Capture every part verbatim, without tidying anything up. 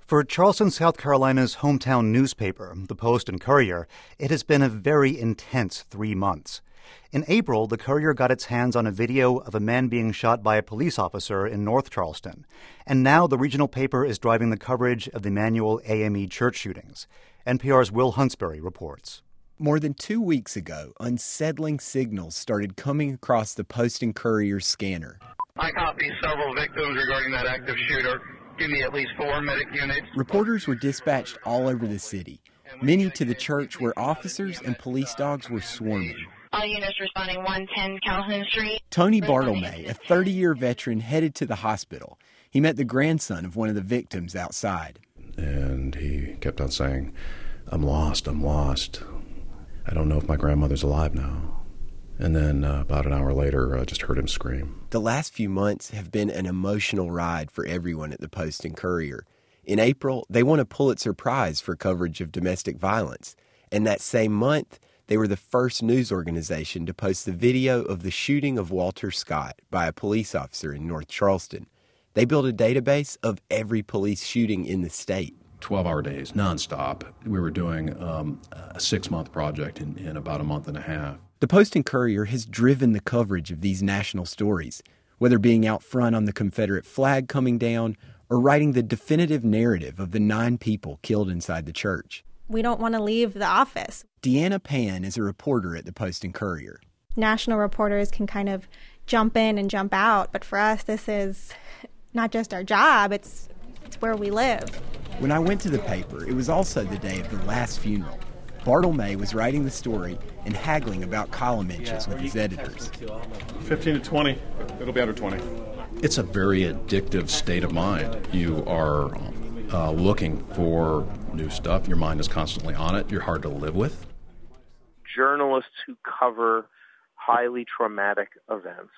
For Charleston, South Carolina's hometown newspaper, the Post and Courier, it has been a very intense three months. In April, the Courier got its hands on a video of a man being shot by a police officer in North Charleston. And now the regional paper is driving the coverage of the Emmanuel A M E church shootings. N P R's Will Huntsberry reports. More than two weeks ago, unsettling signals started coming across the Post and Courier scanner. I copy several victims regarding that active shooter. Give me at least four medic units. Reporters were dispatched all over the city, many to the church where officers and police dogs were swarming. All units responding one ten Calhoun Street. Tony Bartlemay, a thirty-year veteran, headed to the hospital. He met the grandson of one of the victims outside. And he kept on saying, I'm lost, I'm lost. I don't know if my grandmother's alive now. And then uh, about an hour later, I uh, just heard him scream. The last few months have been an emotional ride for everyone at the Post and Courier. In April, they won a Pulitzer Prize for coverage of domestic violence. And that same month, they were the first news organization to post the video of the shooting of Walter Scott by a police officer in North Charleston. They built a database of every police shooting in the state. twelve-hour days, nonstop. We were doing um, a six-month project in, in about a month and a half. The Post and Courier has driven the coverage of these national stories, whether being out front on the Confederate flag coming down or writing the definitive narrative of the nine people killed inside the church. We don't want to leave the office. Deanna Pan is a reporter at the Post and Courier. National reporters can kind of jump in and jump out, but for us, this is not just our job, it's, it's where we live. When I went to the paper, it was also the day of the last funeral. Bartlemay was writing the story and haggling about column inches with his editors. fifteen to twenty. It'll be under twenty. It's a very addictive state of mind. You are uh, looking for new stuff. Your mind is constantly on it. You're hard to live with. Journalists who cover highly traumatic events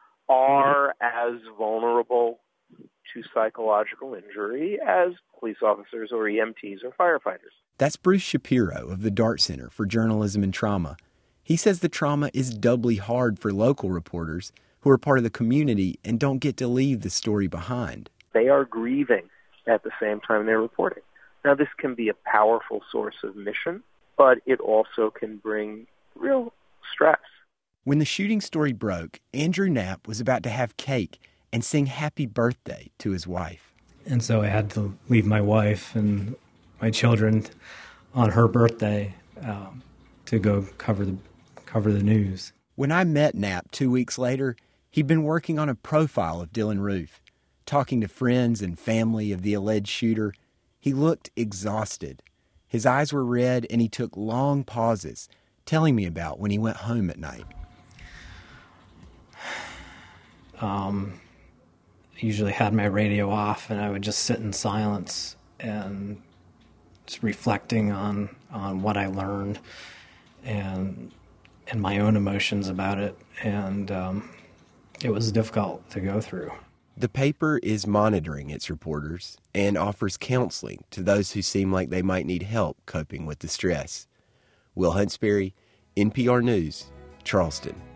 are as vulnerable to psychological injury as police officers or E M Ts or firefighters. That's Bruce Shapiro of the Dart Center for Journalism and Trauma. He says the trauma is doubly hard for local reporters who are part of the community and don't get to leave the story behind. They are grieving at the same time they're reporting. Now, this can be a powerful source of mission, but it also can bring real stress. When the shooting story broke, Andrew Knapp was about to have cake and sing happy birthday to his wife. And so I had to leave my wife and my children on her birthday um, to go cover the cover the news. When I met Knapp two weeks later, he'd been working on a profile of Dylann Roof. Talking to friends and family of the alleged shooter, he looked exhausted. His eyes were red and he took long pauses, telling me about when he went home at night. Um, I usually had my radio off and I would just sit in silence and just reflecting on, on what I learned and and my own emotions about it. And um, it was difficult to go through. The paper is monitoring its reporters and offers counseling to those who seem like they might need help coping with the stress. Will Huntsberry, N P R News, Charleston.